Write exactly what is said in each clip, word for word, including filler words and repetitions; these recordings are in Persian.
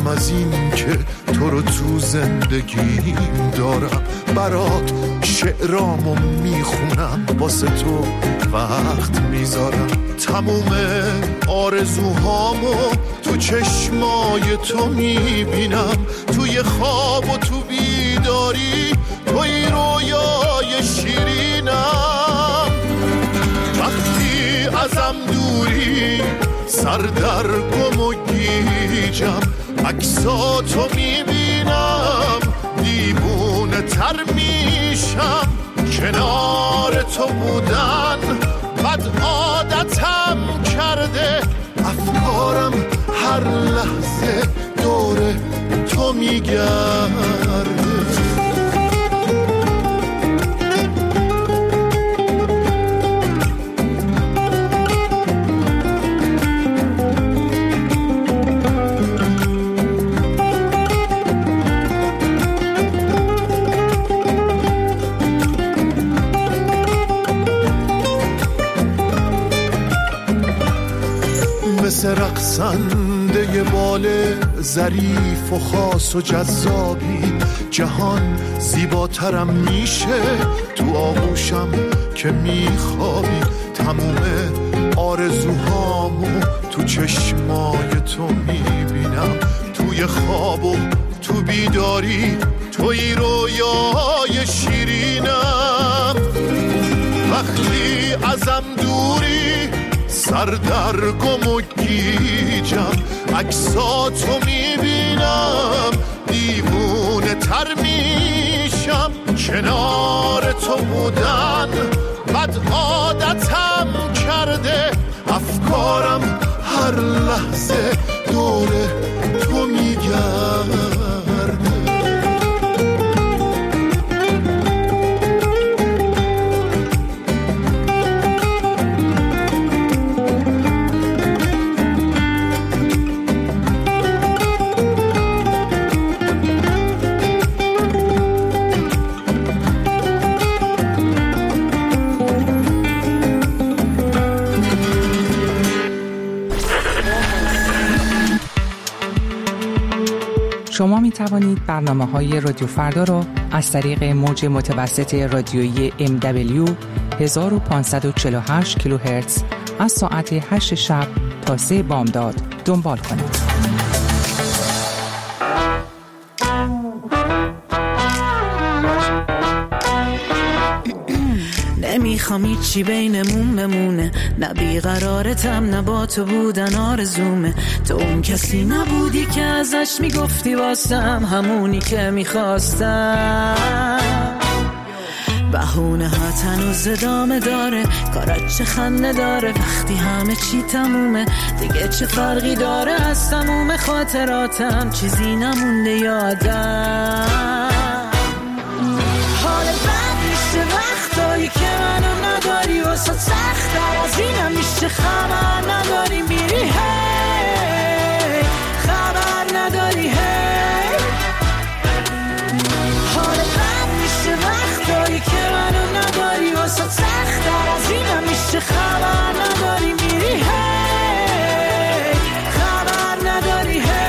از این که تو رو تو زندگیم دارم، برات شعرامو میخونم، واسه تو وقت میذارم، تموم آرزوهامو تو چشمای تو میبینم، توی خواب و تو بیداری توی رویای شیرینم. وقتی ازم دوری سر در گم و گیجم، عکساتو میبینم دیوونه تر میشم، کنار تو بودن بد عادتم کرده، افکارم هر لحظه دور تو میگرده. مثل رقصنده بال ظریف و خاص و جذابی، جهان زیباترم میشه تو آغوشم که میخوابی، تموم آرزوهامو تو چشمای تو میبینم، توی خواب و تو بیداری توی رویای شیرینم. وقتی ازم دوری سر در گم و گیجم، عکساتو میبینم دیوونه تر میشم، کنار تو بودن بد عادتم کرده، افکارم هر لحظه دور تو میگرده. شما می توانید برنامه‌های رادیو فردا را از طریق موج متوسط رادیویی ام دبلیو هزار و پانصد و چهل و هشت کیلوهرتز از ساعت هشت شب تا سه بامداد دنبال کنید. نمیخوام هیچی بینمون بمونه، نه بیقرارتم نه با تو بودن آرزومه، تو اون کسی نبودی که ازش میگفتی واسم همونی که میخواستم. بهونه ها تنوز ادامه داره، کارت چه خنده داره، وقتی همه چی تمومه دیگه چه فرقی داره، از تموم خاطراتم چیزی نمونده یادم. حال بد میشه وقتایی که منو نداری، واسه سخت‌تر از اینم میشه خبر نداری میری، هی خبر نداری، هی حال بد میشه وقتایی که منو نداری، واسه سخت‌تر از اینم میشه خبر نداری میری، هی خبر نداری، هی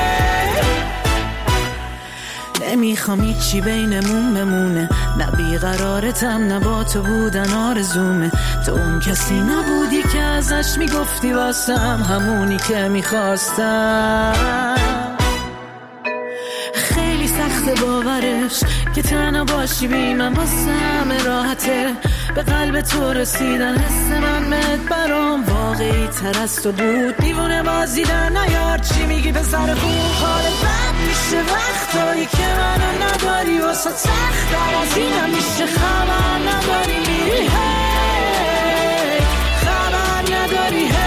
نمیخوام هیچی بینمون بمونه، نه بیقرارتم نه با تو بودن آرزومه، تو اون کسی نبودی که ازش میگفتی واسم همونی که میخواستم. خیلی سخت باورش که تنها باشی بی من واسم راحته، به قلب تو رسیدن حس من بهت برام واقعی تر از تو بود، دیوونه بازی در نیار چی میگی به سر خوب. حال بد میشه وقتایی که منو نداری، واسه سخت‌تر از اینم میشه خبر نداری میری، هی خبر نداری، هی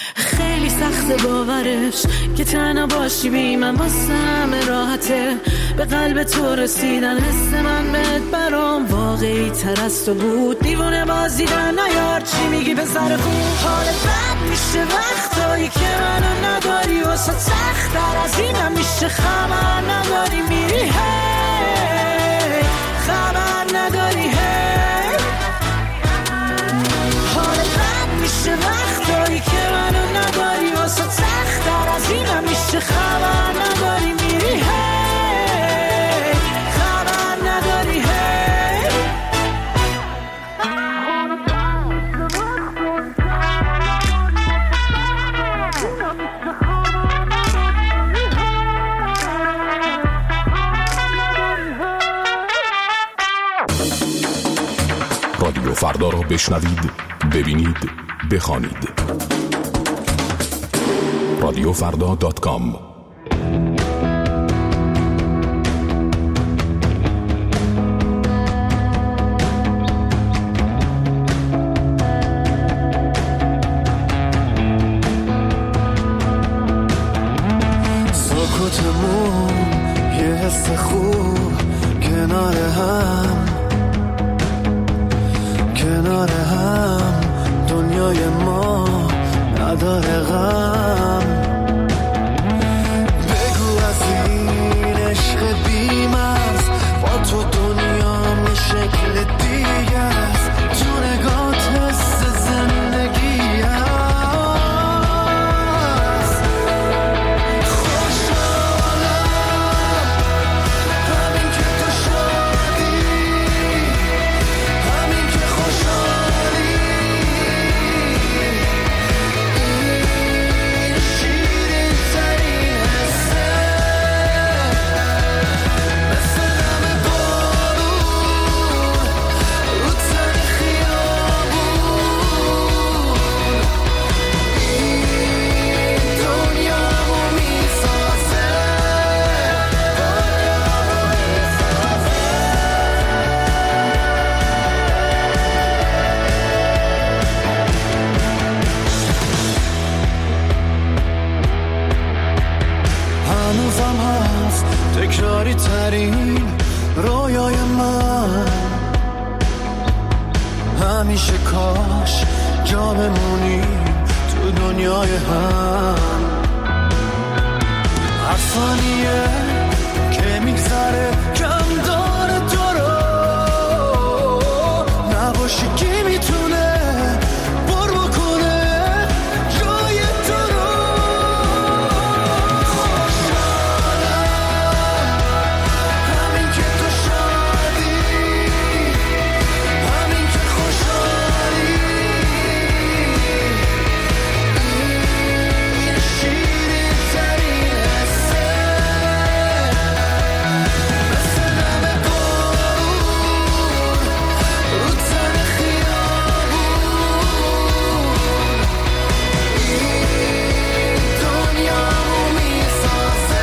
خیلی سخت باورش که تنها باشی بی من واسم راحته، به قلب تو رسیدن. حس من بهت برام واقعی تر از تو بود. دیوونه بازیدن نیار چی میگی به سر خوب. حال بد میشه وقتایی که منو نداری، واسه سخت تر از اینم میشه خبر نداری میری هی خبر نداری هی. حال بد میشه وقتایی که منو نداری، واسه سخت تر از اینم میشه خبر نداری میری هی خبر نداری هی. رادیو فردا را بشنوید، ببینید، بخوانید. رادیو فردا دات کام. سکوتمون یه حس خوب کنار هم، کنار هم دنیای ما نداره غم. بگو از این عشق بی‌مرز با تو دنیام یه شکل دیگه است. تو نگات حس زندگی هست. خوشحالم همین که تو شادی، همین که خوشحالی. این شیرین ترین حسه، مثل دم بارون رو تن خیابون. این دنیامو میسازه. هنوزم هست تکراری ترین رویای من. همیشه کاش جا بمونی تو دنیای هم. هر ثانیه که میگذره کم داره تو رو، نباشی کی میتونه پر بکنه جای تو رو. خوشحالم همین که تو شادی، همین که خوشحالی. این شیرین ترین حسه، مثل دم بارون رو تن خیابون. این دنیامو میسازه.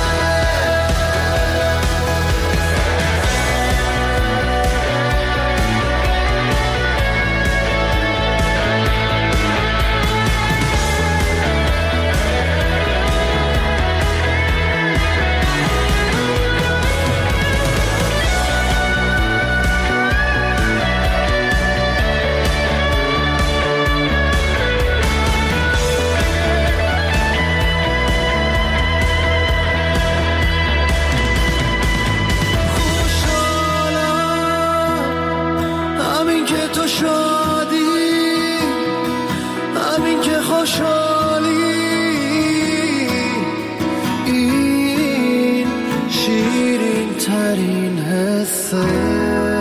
خوشحالم همین که تو شادی، همین که خوشحالی. این شیرین ترین حسه.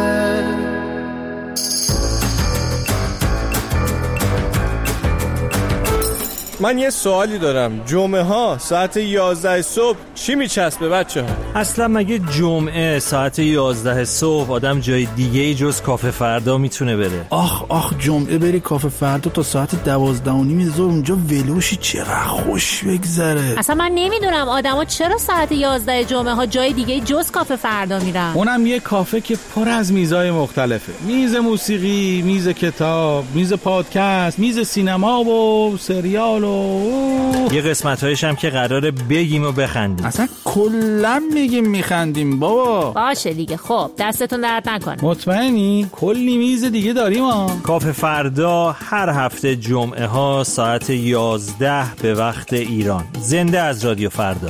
من یه سوالی دارم. جمعه ها ساعت یازده صبح چی میچسبه بچه ها؟ اصلا مگه جمعه ساعت یازده صبح آدم جای دیگه ای جز کافه فردا میتونه بره؟ آخ آخ جمعه بری کافه فردا تا ساعت دوازده و نیم ظهر اونجا ولوشی چقدر خوش بگذره. اصلا من نمیدونم آدما چرا ساعت یازده جمعه ها جای دیگه جز کافه فردا میرن. اونم یه کافه که پر از میزای مختلفه. میز موسیقی، میز کتاب، میز پادکست، میز سینما و سریال و یه قسمت‌هایش هم که قراره بگیم و بخندیم. اصلا کلا میگیم میخندیم بابا. باشه دیگه. خب دستتون درد نکنه. مطمئنی؟ کلی میز دیگه داریم ها. کافه فردا هر هفته جمعه ها ساعت یازده به وقت ایران. زنده از رادیو فردا.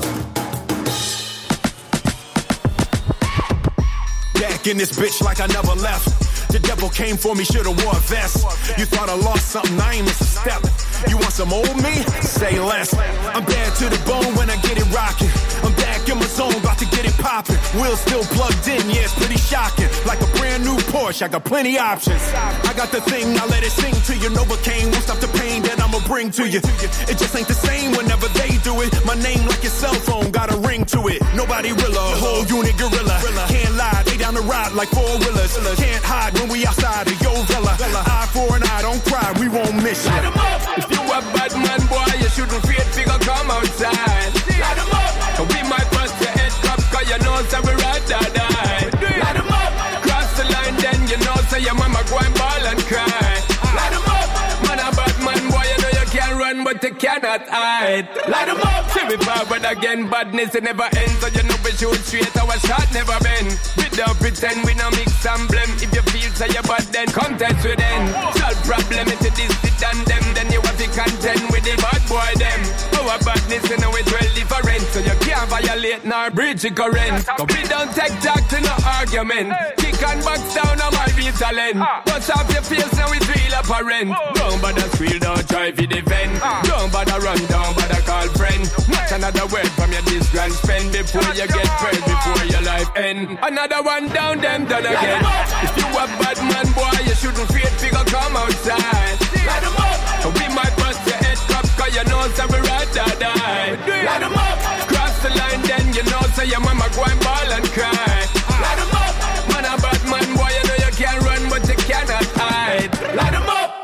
Back in this bitch like I never left. The devil came for me, should've wore a vest. You thought I lost something, I ain't missed a step. You want some old me? Say less. I'm bad to the bone when I get it rocking. I'm back in my zone, about to get it popping. Wheels still plugged in, yeah, it's pretty shocking. Like a brand new Porsche, I got plenty options. I got the thing, I let it sing to you. Novocaine won't stop the pain that I'ma bring to you. It just ain't the same whenever they do it. My name like your cell phone, got a ring to it. Nobody realer, whole unit gorilla. Can't lie, they down the ride like four wheelers. Can't hide when we outside of your villa. Eye for an eye, don't cry, we won't miss you. Light 'em up. If you a bad man, boy, you shouldn't fear figure come outside. Light 'em up. So we might bust your head cup, cause you know so we ride or die. Light 'em up. Cross the line then you know so your mama go and ball and cry. Light 'em up. Man a bad man, boy, you know you can run but you cannot hide. Light 'em up. See we forward again, badness it never ends. So you know we shoot straight, our shot never bend. We don't pretend we no mix and blame. If you feel so you bad then come test with them. Solve problem if it is it and them. Then you have to contend with the bad boy them. Our badness you know it's well different. So you can't violate nor breach the current. Cause we don't take talk to no argument. Kick and box down on my real talent. Bust off your face now it's real apparent. Don't bother squeal, don't try to defend. Don't bother run, don't bother call friend. Not another word from your this grand spend. Before you get paid, before your life end. Another one down, them done again. If you a bad man, boy, you shouldn't fear figure come outside. Light 'em up. So we might bust your head cup, cause you know so we ride or die. Light 'em up. Cross the line then you know so your mama go and ball and cry. Light 'em up. Man a bad man, boy, you know you can run but you cannot hide. Light 'em up.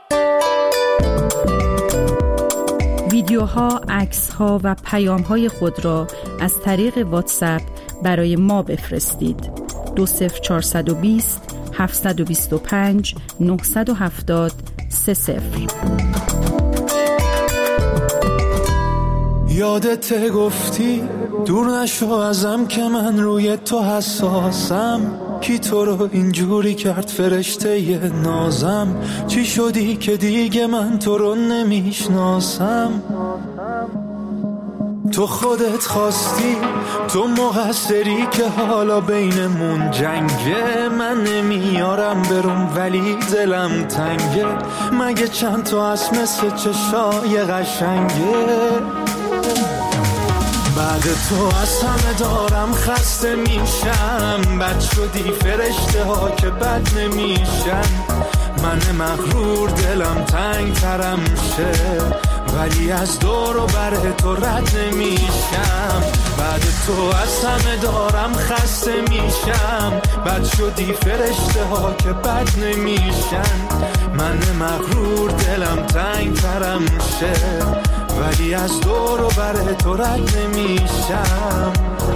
ویدیوها، عکس‌ها و پیام‌های خود را از طریق واتساپ برای ما بفرستید. دو صفر چهارصد و بیست هفتصد و بیست و پنج نهصد و هفتاد سه صفر. یادت گفتی دور نشو ازم که من روی تو حساسم. کی تو رو اینجوری کرد فرشته ی نازم؟ چی شدی که دیگه من تو رو نمیشناسم؟ تو خودت خواستی، تو مقصری که حالا بینمون جنگه. من نمیارم برم ولی دلم تنگه. مگه چند تا از مثل چشای قشنگه؟ بعد تو از همه دارم خسته میشم. بد شدی فرشته ها که بد نمیشن. من مغرور دلم تنگ ترم شه ولی از دور و بر تو رد نمیشم. بعد تو از همه دارم خسته میشم. بد شدی فرشته ها که بد نمیشن. من مغرور دلم تنگ ترم شه ولی از دور و بر تو رد نمیشم.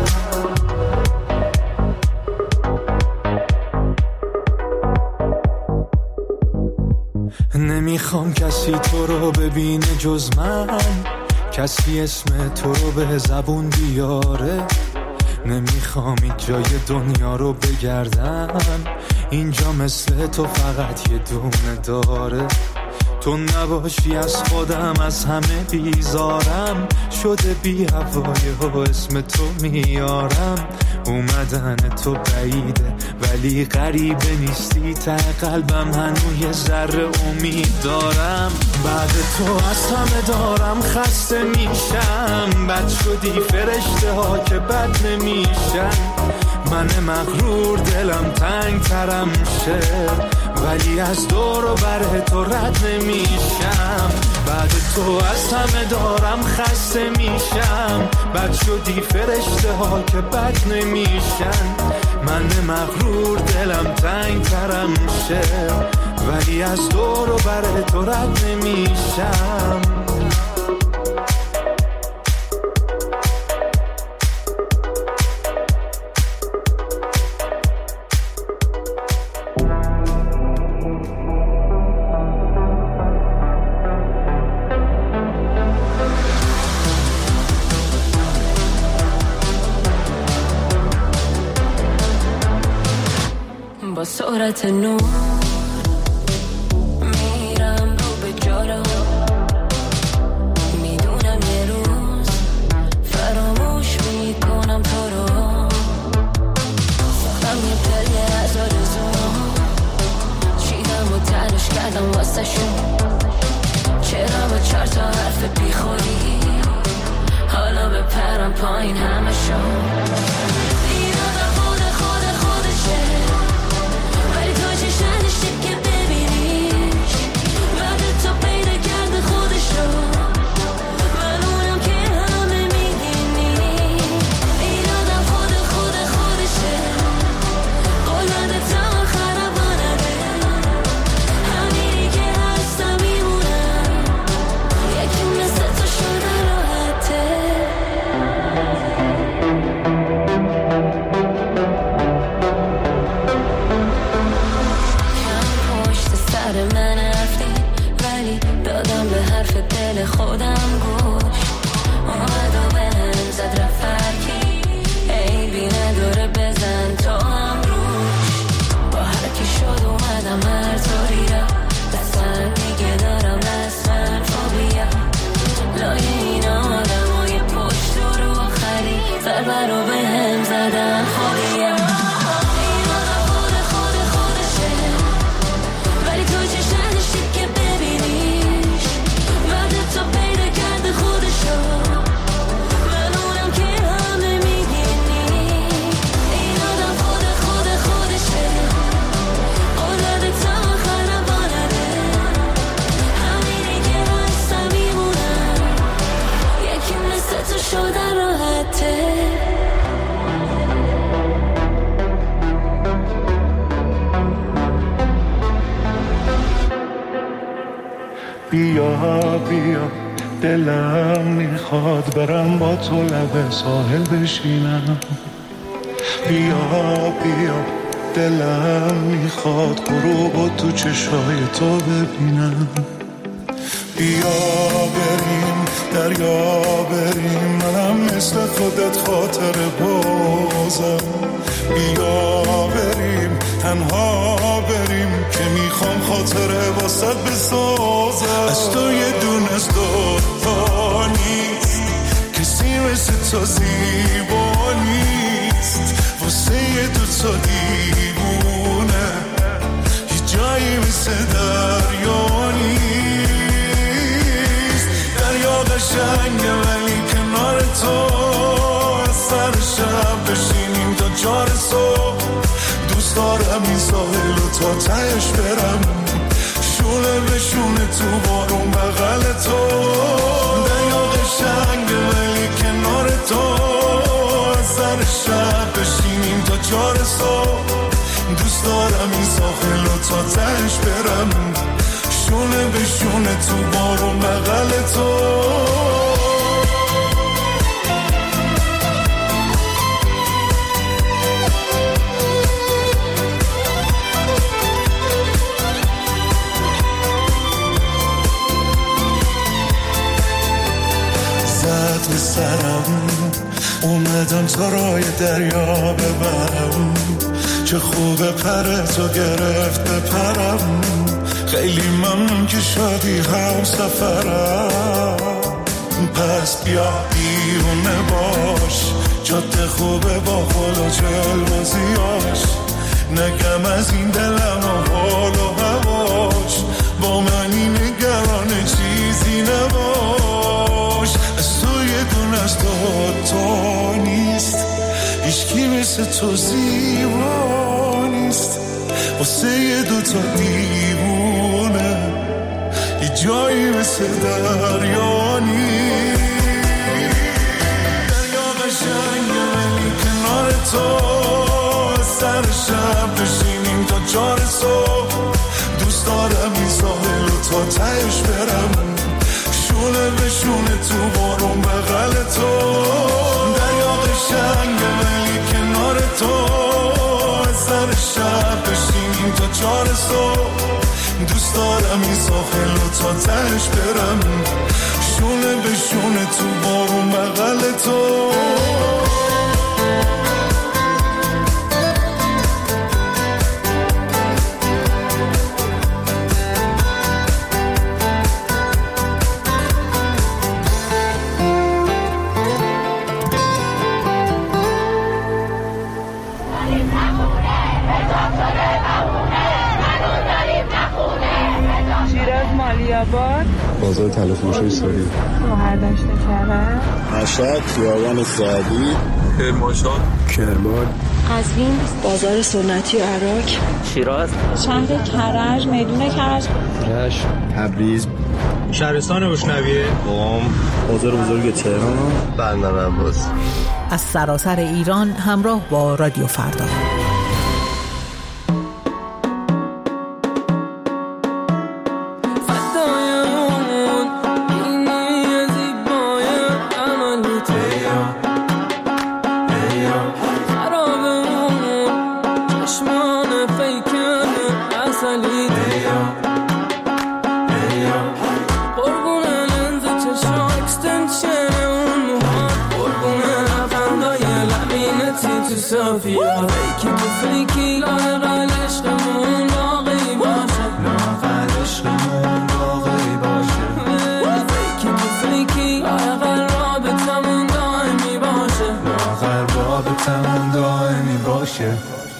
نمیخوام کسی تو رو ببینه جز من. کسی اسم تو رو به زبون بیاره. نمیخوام این جای دنیا رو بگردم. اینجا مثل تو فقط یه دونه داره. تو نباشی از خودم از همه بیزارم. شده بی هوای و اسم تو میارم. اومدن تو بعیده ولی غریبه نیستی. ته قلبم هنوز یه ذره امید دارم. بعد تو از همه دارم خسته میشم. بد شدی فرشته ها که بد نمیشن. من مغرور دلم تنگ ترم شه ولی از دور و بر تو رد نمیشم. بعد تو از همه دارم خسته میشم. بد شدی فرشته ها که بد نمیشن. من مغرور دلم تنگ ترم شه ولی از دور و بر تو رد نمیشم. با سرعت نور میرم رو به جارو، میدونم یه روز فراموش میکنم تو رو. ساختم یه پله از آرزوام، چیدم و تنش کردم واسه شون. چرا با چهار تا حرف بیخوری حالا بپرم پایین همه شون. این آدم خود خود خودشه، ولی تو چشم نداشتی که ببینیش. بعد تو پیدا کرده خودشو، من اونم که همه میدینی. این آدم خود خود خودشه، قلنده تا آخرم بانده. همینی که هستم میمونم، یکی مثل تو شده راحته. من رفتی ولی دادم به حرف دل خودم گوش. اومد و به هم زد رفت فرکی، عیبی نداره بزن تو هم روش. با هر کی شد اومدم هر طوری را دستم دیگه دارم رسمن فوبیا. لای این آدم های پشت رو آخری ضربه رو به هم زدن خودیم. بیا بیا دلم میخواد برم با تو لب ساحل بشینم. بیا بیا دلم میخواد غروب و تو چشای تو ببینم. بیا بریم دریا بریم، منم مثل خودت خاطر بازم. بیا بریم تنها بریم که میخوام خاطره واسط بسازم. از تو یه دونه از دوتا نیست، کسی مثل تو زیبا نیست. واسه یه دوتا دیوونه یه جایی مثل دریا نیست. دریا قشنگه ولی کنار تو، از سر شب بشینیم تا چار صبح. دوست دارم این ساحل و تا تهش برم، شونه به شونه تو بارون بغل تو. دریا قشنگه ولی کنار تو، از سر شب بشینیم تا چار صبح. دوست دارم این ساحل و تا تهش برم، شونه به شونه تو بارون بغل تو. زد به سرم اومدم تا رای دریا ببرم. چه خوبه پر تو گرفت بپرم، خیلی ممنون که شدی هم سفرم. پس بیا بیرونه باش، جاده خوبه با خدا چل بازیاش. نگم از این دلم و حال و هواش، با منی نگران چیزی نباش. از تو یه دون از تو تو نیست، هیچکی مثل تو زیبا نیست. واسه یه دوتا دیوونه یه جایی مثل دریا نیست. دریا قشنگه ولی کنار تو، از سر شب بشینیم تا چار صبح. دوست دارم این ساحل و تا تهش برم، شونه به شونه تو بارون بغل تو. دریا قشنگه ولی کنار تو، از سر شب بشینیم تا چار صبح. دوست دارم این ساحل و تا تهش برم، شونه به شونه تو بارون بغل تو. آباد، بازار طلا فروشی ساری، مهردشت کرج، مشهد، خیابان سعدی، کرمانشاه، کرمان، قزوین، بازار سنتی و عراق، شیراز، شهر کرج، میدون کرج، رشت، تبریز، شهرستان بوشنویه، قم، بازار بزرگ تهران، بندر عباس. از سراسر ایران همراه با رادیو فردا. صافیه فیکی تو فیکی لاغل عشقمون باقی باشه لاغل عشقمون باقی باشه فیکی تو فیکی لاغل رابطمون دائمی باشه لاغل رابطمون دائمی باشه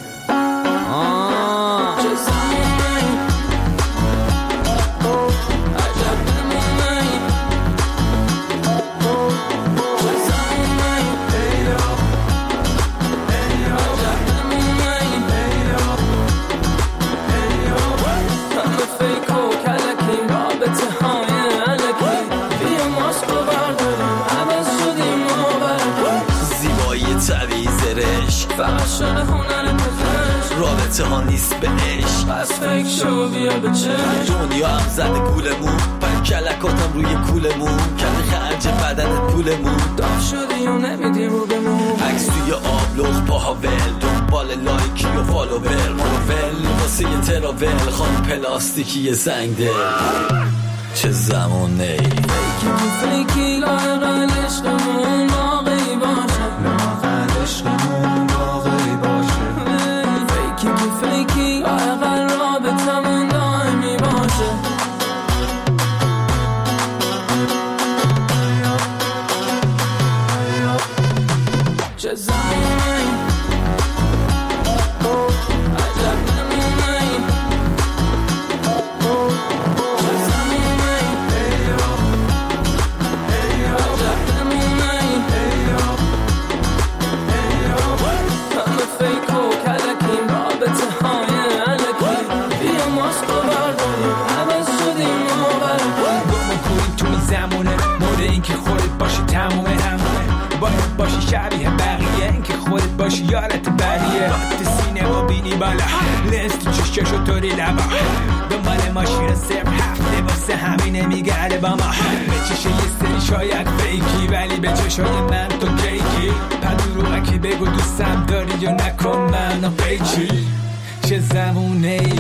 رابطه ها نیست به عشق از فکر شو بیا به چشم دنیا هم زده گولمون پر کلکاتم روی کولمون کل خرج بدنت پولمون داف شدی و نمیدی رو بمون عکس توی آبلوخ پاها ول دنبال لایکی و فالوور مروول واسه یه تراول خان پلاستیکی زنگ دل چه زمونه ای فیکی تو فیکی لاغل عشقمون باقی باشه لاغل عشقمون باقی باشه فیکی تو فیکی لاغل رابطمون دائمی باشه چه زمونه ای باشی شبیه بقیه این که خودت باشی یارت بریه رات سینه و بینی بالا لنز تو چشش و طوری لبا دنبال ماشین صرف هفته واسه همینه میگرده با ما به چشه یه سری شاید فیکی ولی به چشای من تو کیکی پدروغکی بگو دوستم داری یا نکن منو پیچی چه زمونه ای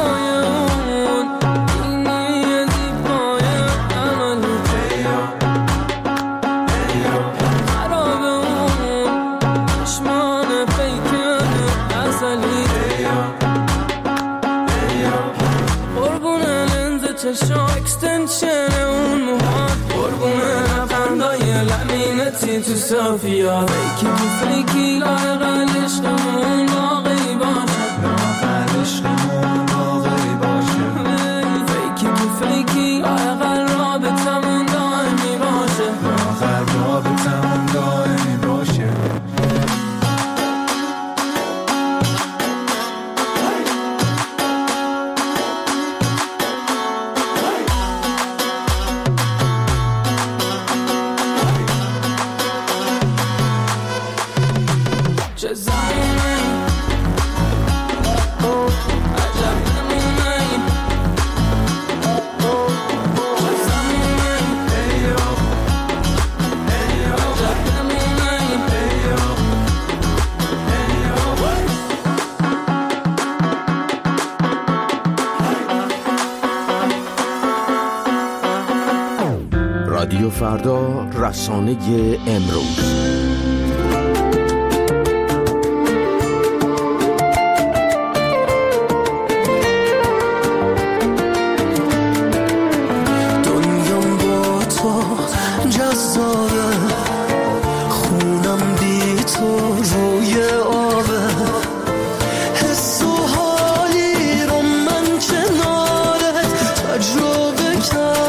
چشم اکستنشن اون موهات قربونه لبخندای لمینتی تو صافیا فیکی تو فیکی لاغل عشقمون باقی باشه لاغل عشقمون باقی باشه فیکی تو فیکی لاغل رابطمون دائمی باشه لاغل رابطمون دائمی باشه رادیو فردا، رسانه امروز. دنیام با تو جذابه، خونم بی تو روی آبه، حس و حالی رو من کنارت تجربه کردم.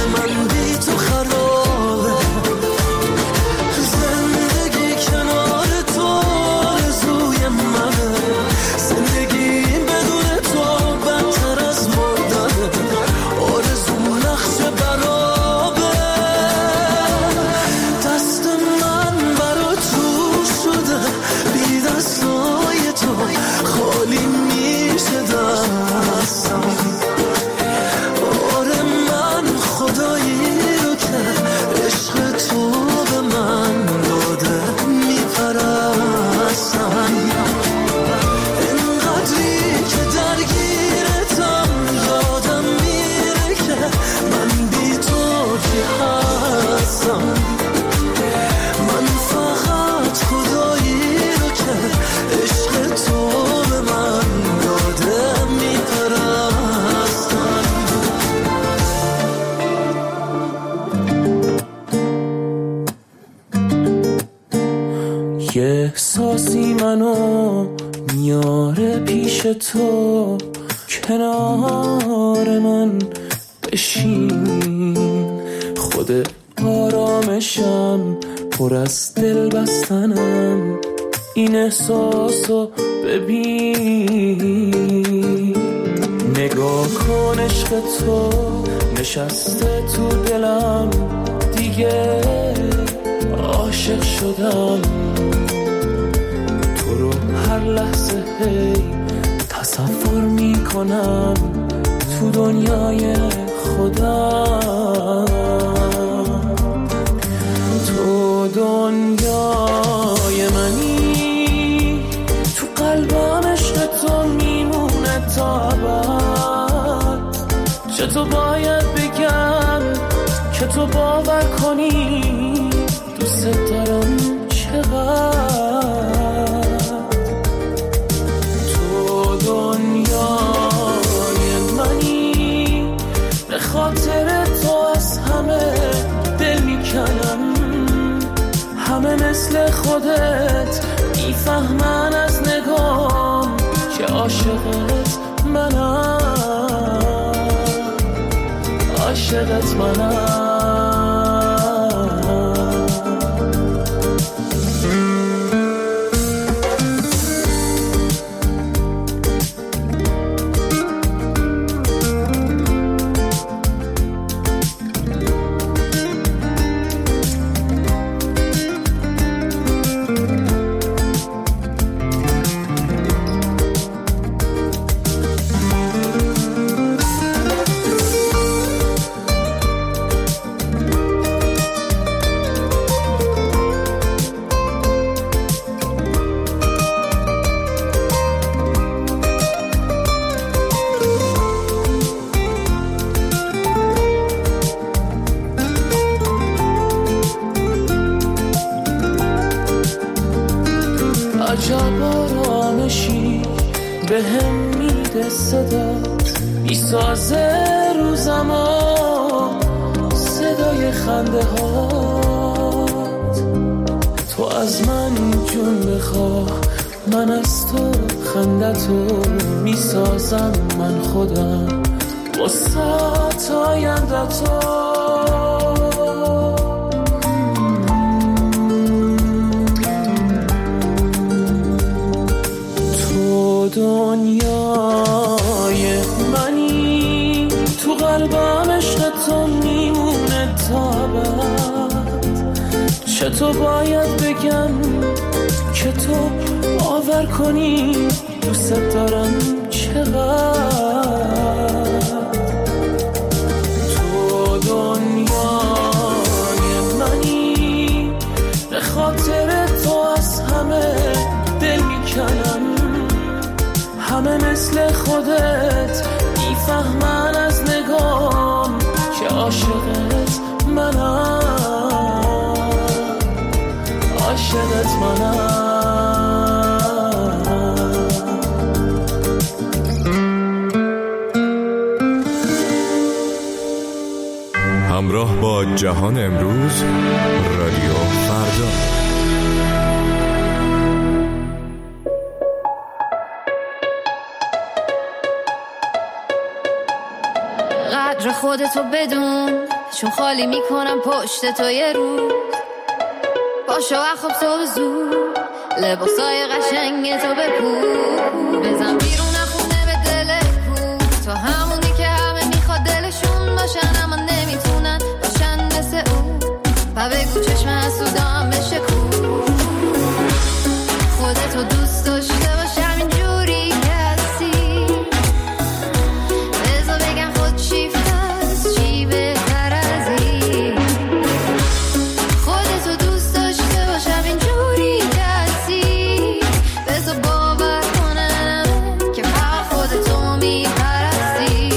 من بی تو خرابه، زندگی کنار تو آرزوی منه، زندگی بدون تو بدتر از مردنه، آرزو نقش برابه، دست من برا تو شده، بی دستای تو خالی میشه دستم، آره من خدایی رو که عشق تو به من داده میپرستم، اینقدری که درگیرتم یادم میره که من بی تو کی هستم، من فقط خدایی رو که عشق تو به من داده میپرستم. یه احساسی منو میاره پیش تو، کنار من بشین، خود آرامشم پر از دل بستنم، این احساسو ببین، نگاه کن عشق تو نشسته تو دلم، دیگه عاشق شدم، تو رو هر لحظه هی تصور میکنم تو دنیای خودم، تو دنیای منی، تو قلبم عشق تو میمونه تا ابد، چطور باید بگم که تو باور کنی دوست دارم چقدر، تو دنیای منی، به خاطر تو از همه دل میکنم، همه مثل خودت میفهمن از نگام که عاشقت منم، عاشقت منم. عجب آرامشی به هم میده صدات، میسازه روزما صدای خنده هات، تو از من جون بخواه من از تو خندتو میسازم، من خودم وسط آینده تو، دنیای منی، تو قلبم عشق تو میمونه تا ابد، چطور باید بگم که تو باور کنی دوست دارم چقدر، تو دنیای منی، به خاطر تو از همه دل میکنم، همه مثل خودت میفهمن از نگام که عاشقت منم، عاشقت منم. همراه با جهان امروز، رادیو فردا. قدر خودتو بدون، چون خالی میکنم پشت تو یه روز. پاشو اخواب صبح زود لباسای قشنگ تو بپوش. بزن بیرون خونه به دل کو، تو همونی که همه میخواد دلشون باشن اما نمیتونن باشن مثل اون. و بگو چشم حسودام بشه کو، خودتو دوست داشته باش همینجوری که هستی. بذار بگم خود شیفت هست چی بهتر از این. خودتو دوست داشته باش همینجوری که هستی. بذار باور کنم که فقط خودتو میپرستی.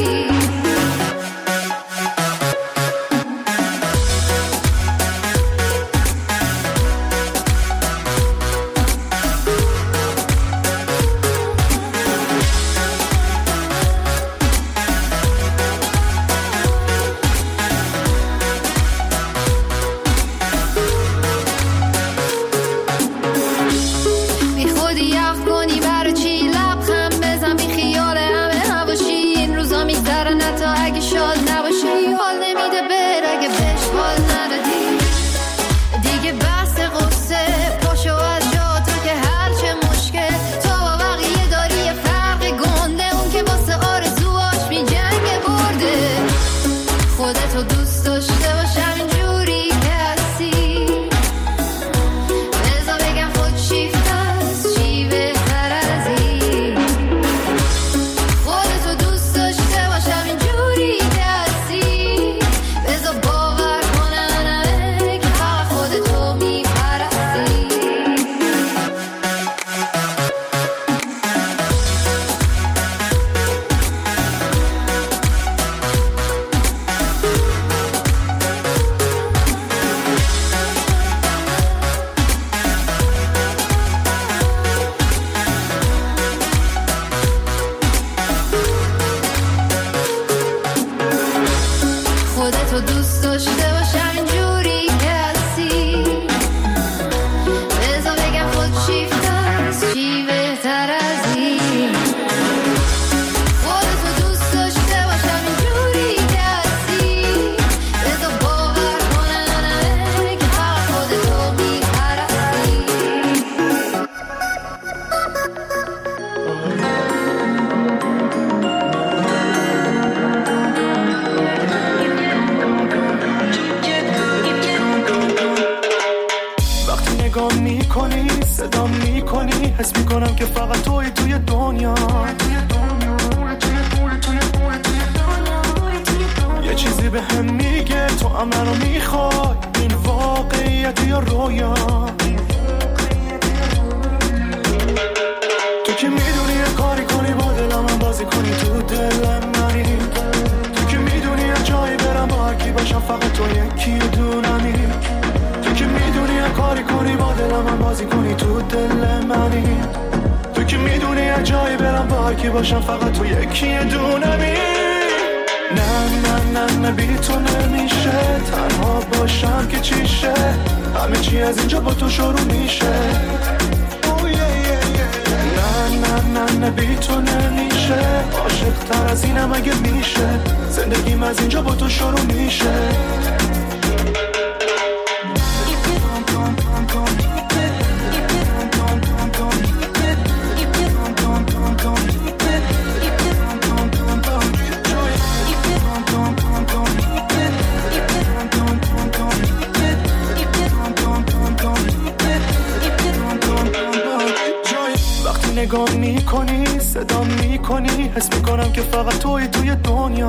نگاه میکنی صدا میکنی حس میکنم که فقط توی توی دنیا.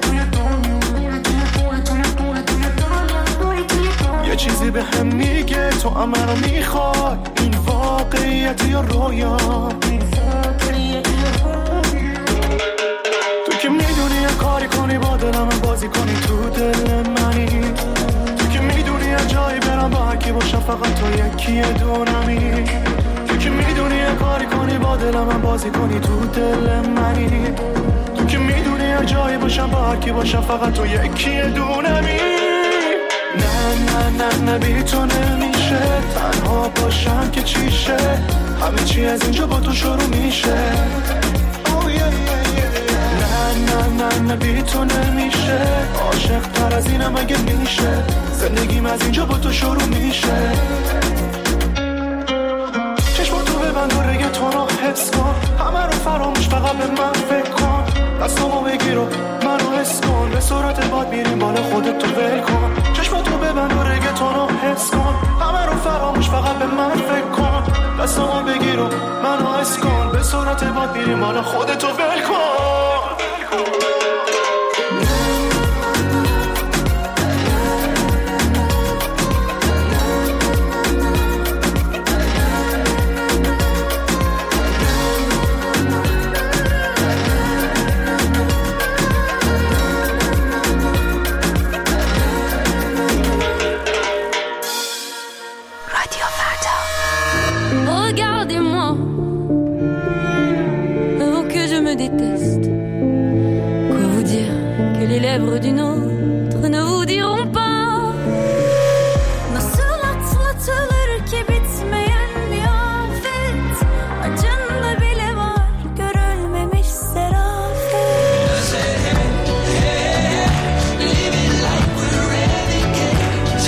یه چیزی به هم میگه تو هم منو میخوای، این واقعیت یا رویا. تو که میدونی یه کاری کنی با دلم بازی کنی تو دل منی. تو که میدونی یه جایی برم با هرکی باشم فقط تو یکی دونمی. تو که میدونی یه کاری کنی با دلم بازی کنی تو دل منی. تو که میدونی یه جایی باشم با هرکی باشم فقط تو یکی دونمی. نه نه نه نه بی تو نمیشه تنها باشم که چیشه، همه چی از اینجا با تو شروع میشه. oh, yeah, yeah, yeah. نه نه نه نه بی تو نمیشه، عاشق تر از اینم اگه میشه، زندگیم از اینجا با تو شروع میشه. چشم تو ببند و رگتون رو حس کن، همه رو فراموش فقط به من فکر کن، دستامو بگیر و منو حس کن، به سرعت باد میریم بالا خودت تو ول کن. چشم تو ببند و رگتون رو حس کن، همه رو فراموش فقط به من فکر کن، دستامو بگیر و منو حس کن، به سرعت باد میریم بالا خودت تو ول کن. D'une autre ne vous diront pas. Nasıl atlatılır ki bitmeyen bir afet, acında bile var görülmemiş serafet. Living like we're renegades.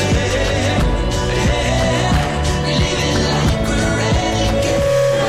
Living like we're renegades.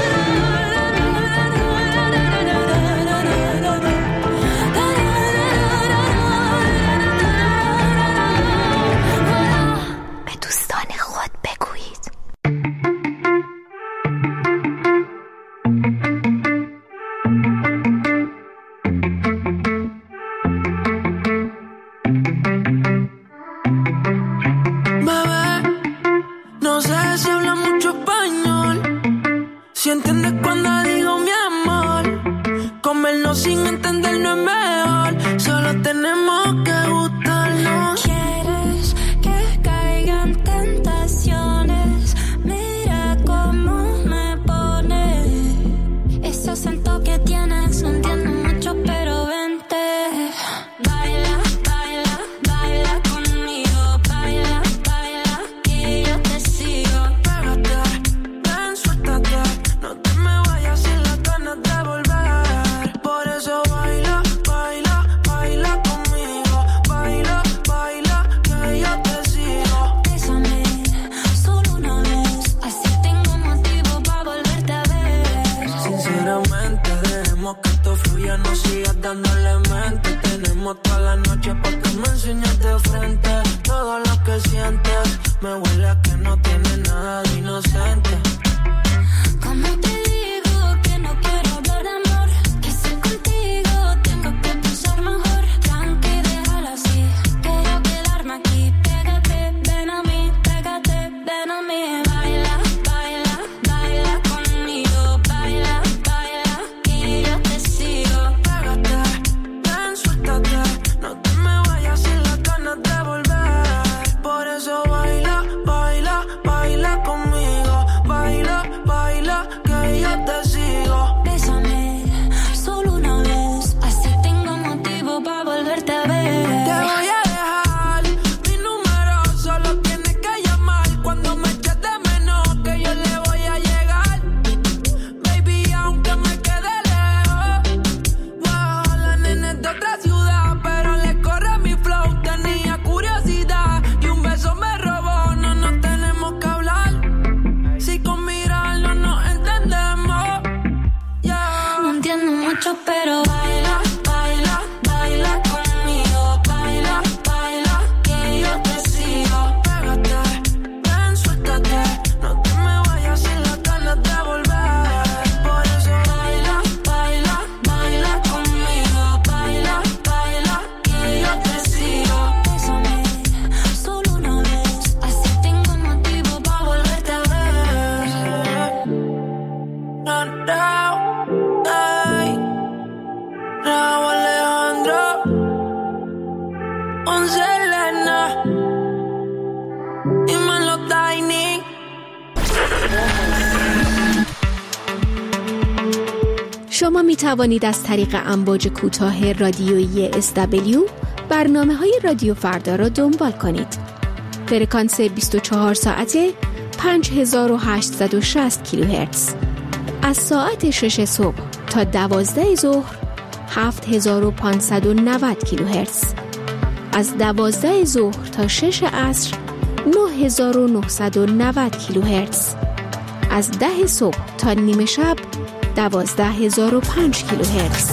شما می توانید از طریق امواج کوتاه رادیویی اس دبلیو برنامه های رادیو فردا را دنبال کنید. فرکانس بیست و چهار ساعته پنج هزار و هشتصد و شصت کیلوهرتز. از ساعت شش صبح تا دوازده ظهر هفت هزار و پانصد و نود کیلوهرتز. از دوازده ظهر تا شش عصر نه هزار و نهصد و نود کیلوهرتز. از ده صبح تا نیمه شب دوازده هزار و پنج کیلوهرتز.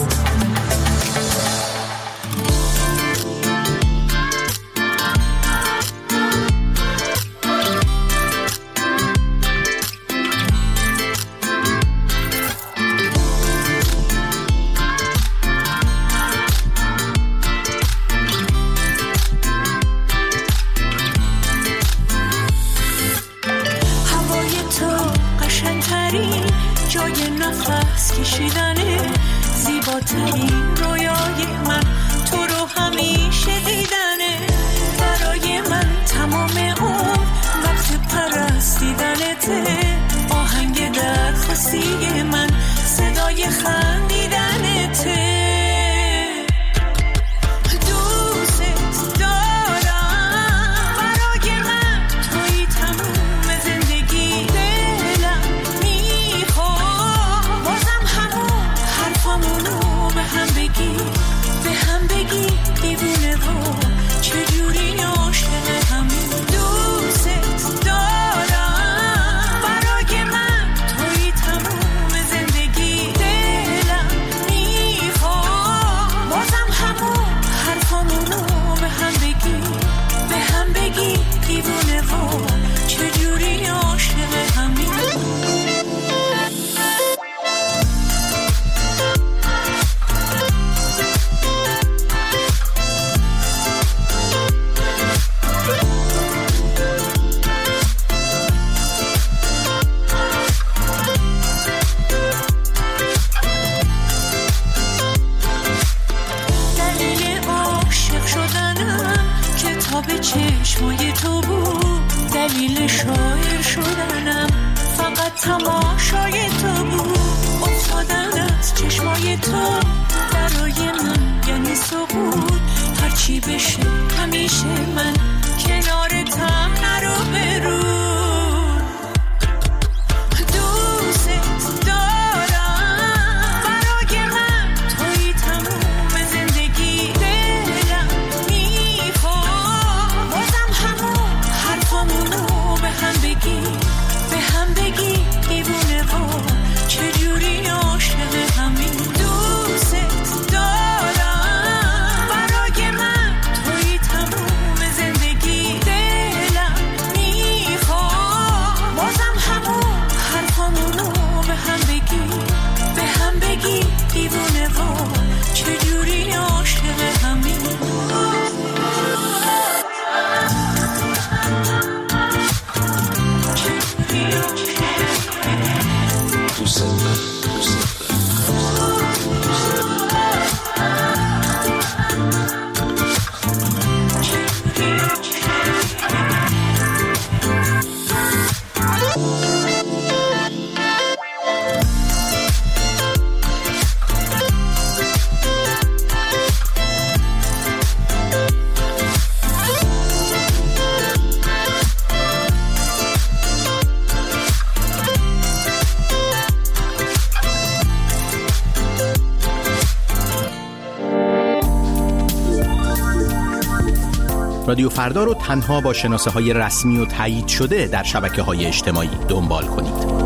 رادیو فردا رو تنها با شناسه های رسمی و تایید شده در شبکه های اجتماعی دنبال کنید.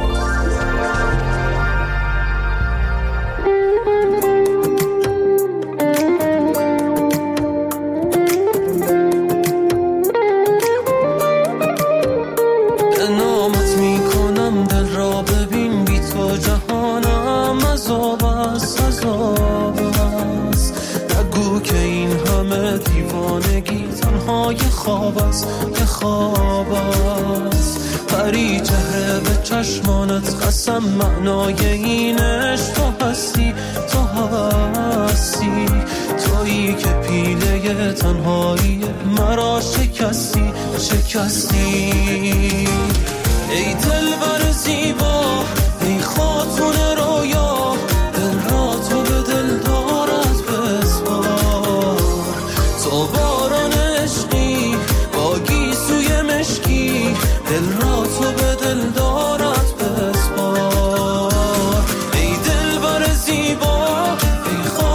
معنای اینش تو هستی، تو هستی، تویی که پیله تنهایی مرا شکستی، شکستی. ای دلبر زیبا، ای خاتون رویا، دل را تو به دل دارد بسپار. تو باران عشقی با گیسوی مشکی، دل را تو به دل دارد بسپار. ای دلبر زیبا، ای خاتون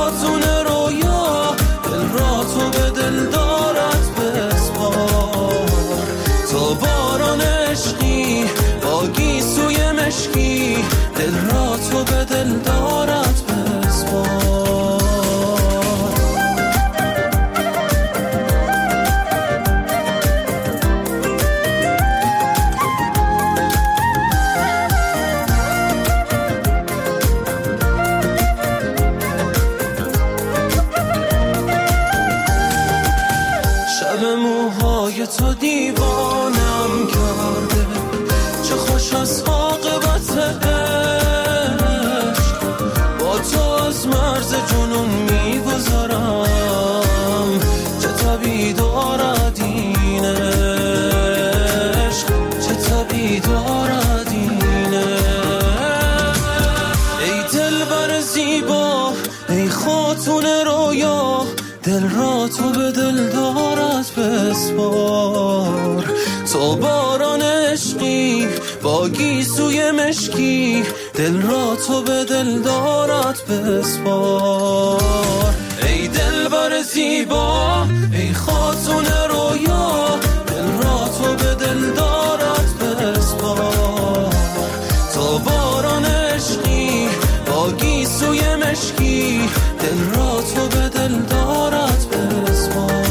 موهای تو دیوانم کرده، چه خوش از عاقبت عشق، با تو از مرز جنون میگذارم، چه طبیعی دارد این عشق، چه طبیعی دارد این عشق. ای دلبر زیبا، ای خاتون رویا، دل را تو به دل دارد بسپار، تو باران عشقی با گیسوی مشکی، دل را تو به دل دارد بسپار. ای دلبر زیبا، ای خاتون رویا، دل را تو به دل دارد بسپار، تو باران عشقی با گیسوی مشکی، دل را تو به دل دارد بسپار.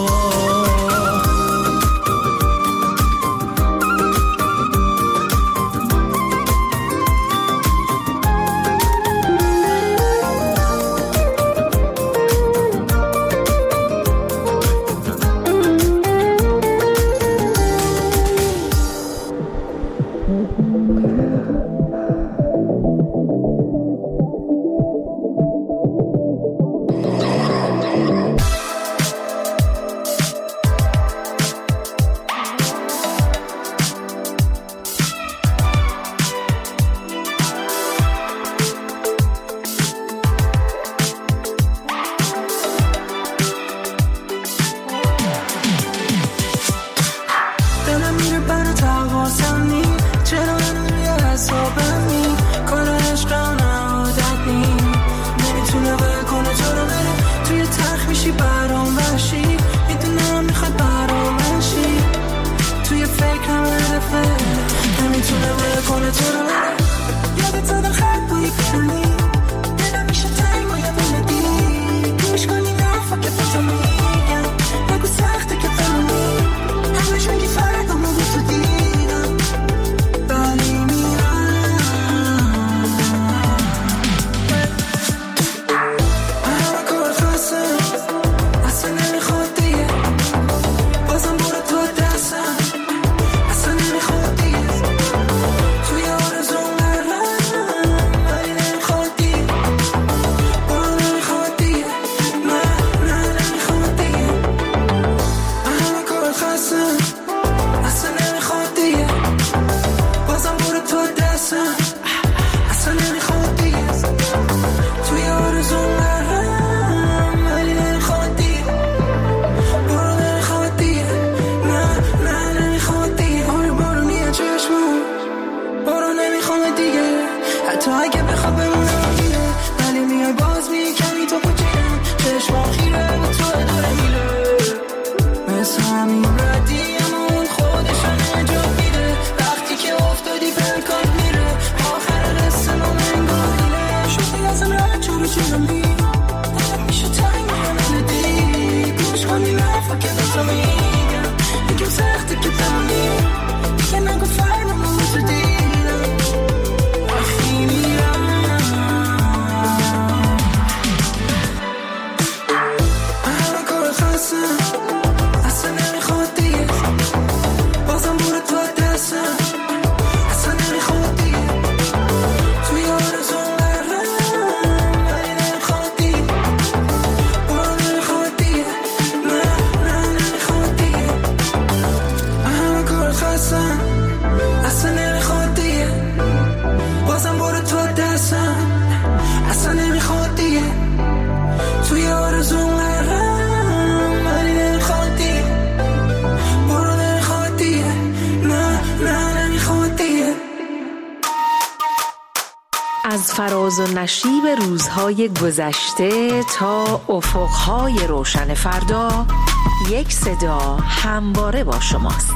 از فراز و نشیب روزهای گذشته تا افقهای روشن فردا، یک صدا همواره با شماست.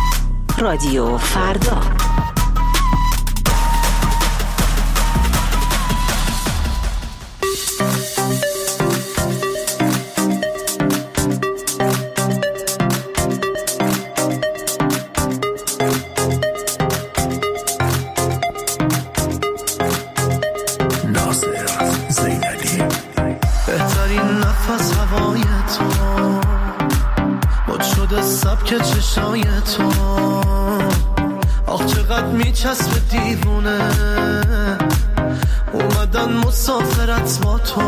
رادیو فردا. بهترین نفس هوای تو مد شده عشق سبک چشای تو، آخ چقدر میچسبه دیوونه، اومدن مسافرت با تو،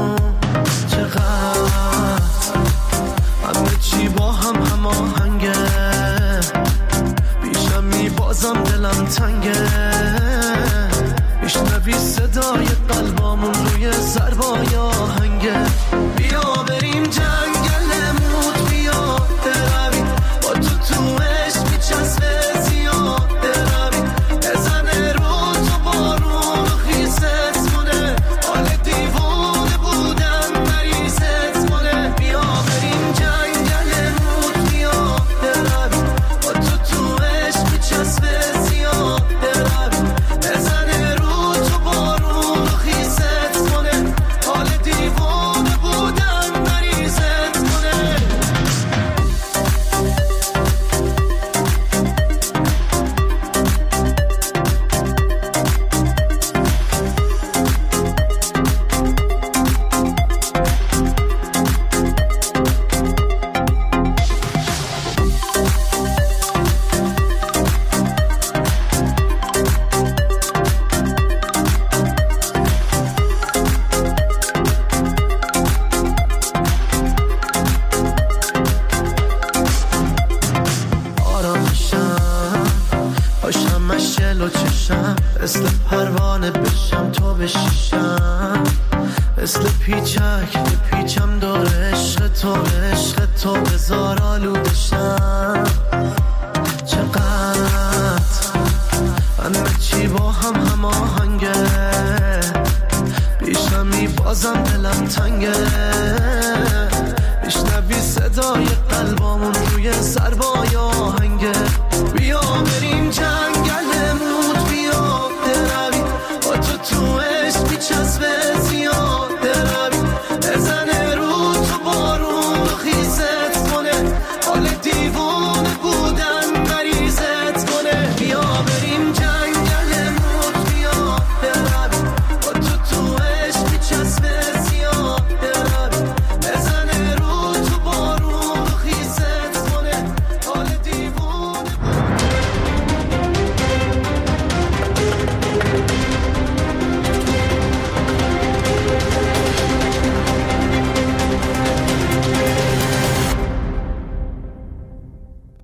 چقدر همه چی با هم هماهنگه، پیشم میبازم دلم تنگه، میشنوی صدای قلبامون روی ضربای آهنگه، بیا بریم جنگل موت، بیا برویم با تو تو عشق میچسبه زیاده رویم، بزنه رو تو بارون و خیست کنه، حال دیوونه بودن مریضت کنه، بیا بریم جنگل موت، بیا برویم با تو تو عشق میچسبه زیاده رویم، بزنه رو تو بارون و خیست کنه، حال دیوونه بودن مریضت کنه. آرامشم باشم مشل و چشم، مثل پروانه بشم تو بشیشم، مثل پیچک پیچم دور عشق تو، عشق تو بزار آلودشم، چقدر همه چی با هم هماهنگه، پیشم میبازم دلم تنگه، میشنوی صدای قلبامون روی سربای